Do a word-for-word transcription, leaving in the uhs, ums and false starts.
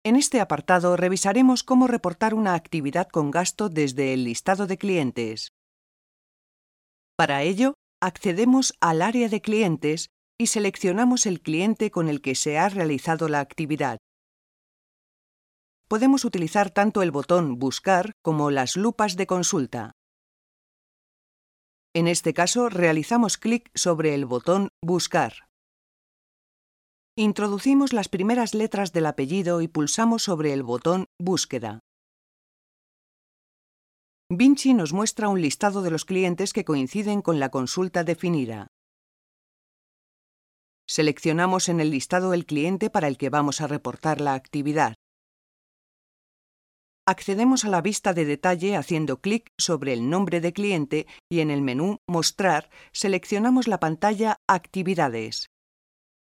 En este apartado revisaremos cómo reportar una actividad con gasto desde el listado de clientes. Para ello, accedemos al área de clientes y seleccionamos el cliente con el que se ha realizado la actividad. Podemos utilizar tanto el botón Buscar como las lupas de consulta. En este caso, realizamos clic sobre el botón Buscar. Introducimos las primeras letras del apellido y pulsamos sobre el botón Búsqueda. Vinci nos muestra un listado de los clientes que coinciden con la consulta definida. Seleccionamos en el listado el cliente para el que vamos a reportar la actividad. Accedemos a la vista de detalle haciendo clic sobre el nombre de cliente y en el menú Mostrar seleccionamos la pantalla Actividades.